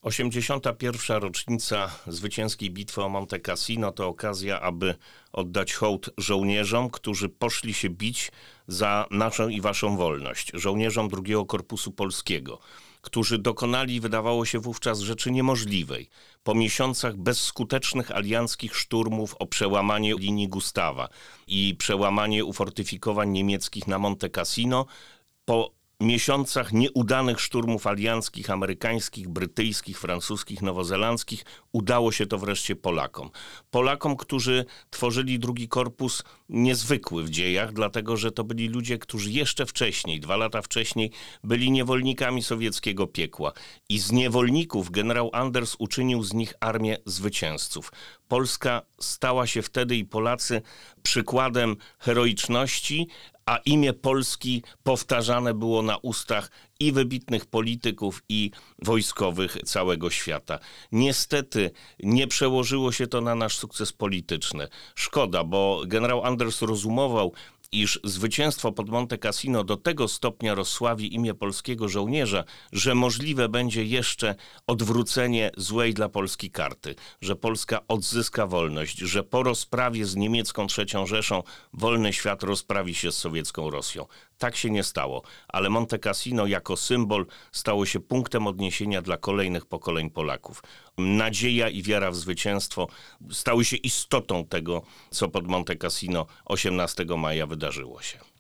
81. rocznica zwycięskiej bitwy o Monte Cassino to okazja, aby oddać hołd żołnierzom, którzy poszli się bić za naszą i waszą wolność. Żołnierzom II Korpusu Polskiego, którzy dokonali, wydawało się wówczas, rzeczy niemożliwej. Po miesiącach bezskutecznych alianckich szturmów o przełamanie linii Gustawa i przełamanie ufortyfikowań niemieckich na Monte Cassino, po miesiącach nieudanych szturmów alianckich, amerykańskich, brytyjskich, francuskich, nowozelandzkich, udało się to wreszcie Polakom. Polakom, którzy tworzyli II Korpus niezwykły w dziejach, dlatego że to byli ludzie, którzy jeszcze wcześniej, 2 lata wcześniej, byli niewolnikami sowieckiego piekła. I z niewolników generał Anders uczynił z nich armię zwycięzców. Polska stała się wtedy i Polacy przykładem heroiczności, a imię Polski powtarzane było na ustach i wybitnych polityków, i wojskowych całego świata. Niestety nie przełożyło się to na nasz sukces polityczny. Szkoda, bo generał Anders rozumował, iż zwycięstwo pod Monte Cassino do tego stopnia rozsławi imię polskiego żołnierza, że możliwe będzie jeszcze odwrócenie złej dla Polski karty, że Polska odzyska wolność, że po rozprawie z niemiecką III Rzeszą wolny świat rozprawi się z sowiecką Rosją. Tak się nie stało, ale Monte Cassino jako symbol stało się punktem odniesienia dla kolejnych pokoleń Polaków. Nadzieja i wiara w zwycięstwo stały się istotą tego, co pod Monte Cassino 18 maja wydarzyło się.